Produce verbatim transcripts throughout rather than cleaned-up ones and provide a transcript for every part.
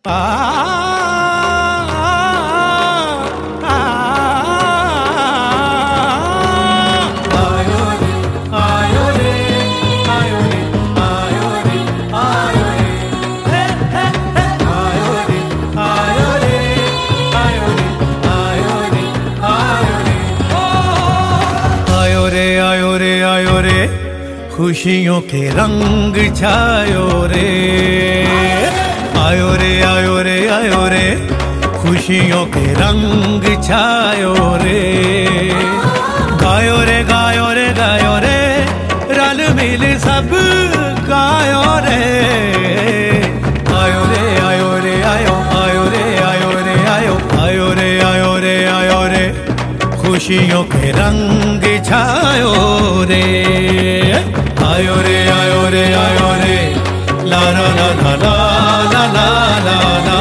आ, आ, आयो रे आयो रे आयो रे आयो रे आयो रे हे हे हे आयो रे आयो रे आयो रे आयो रे आयो रे ओ आयो रे आयो रे आयो रे खुशियों के रंग छायो रे आयो रे आयो रे आयो रे खुशियों के रंग छायो रे गायो रे गायो रे गायो रे रल मिल सब गायो रे आयो रे आयो रे आयो आयो रे आयो रे आयो आयो रे आयो रे आयो रे खुशियों के रंग छायो रे आयो रे आयो रे आयो रे ला ला ला ला ला ला ला ला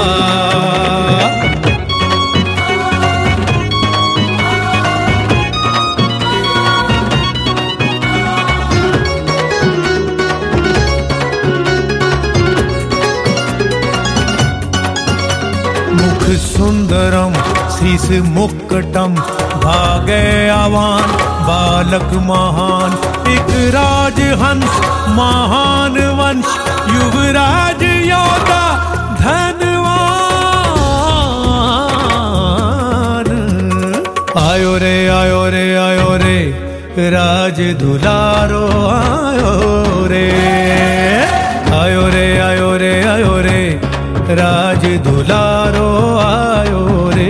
मुख सुंदरम शीस मुक्कटम भागे आवान बालक महान एक राजहंस महान वंश युवराज योद्धा धनवान आयो रे आयो रे आयो रे राज दुलारो आयो रे आयो रे आयो रे आयो रे राज दुलारो आयो रे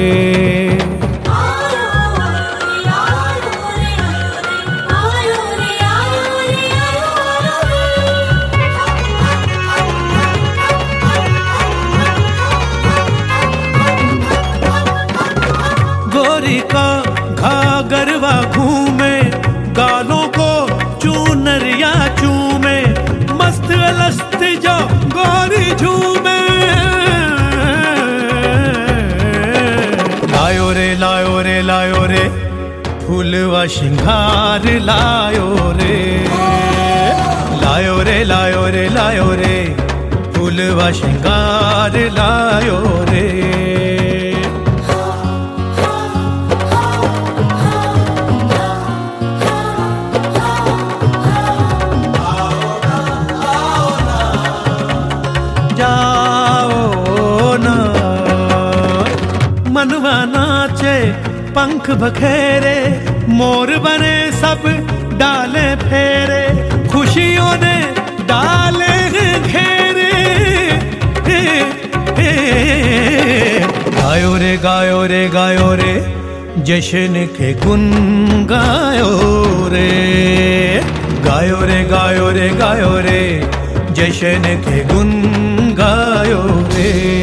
का घाघरवा घूमे गालों को चूनरिया चूमे मस्त अलस्त जो गोरी झूमे लायो रे लायो रे लायो रे फूलवा श्रृंगार लायो रे लायो रे लायो रे लायो रे फूलवा श्रृंगार लायो रे मनवा नाचे पंख बखेरे मोर बने सब डाले फेरे खुशियों ने डाले घेरे गायो रे गायो रे गायो रे जश्न के गुन गायो रे गायो रे गायो रे गायो रे जश्न के गुन गायो रे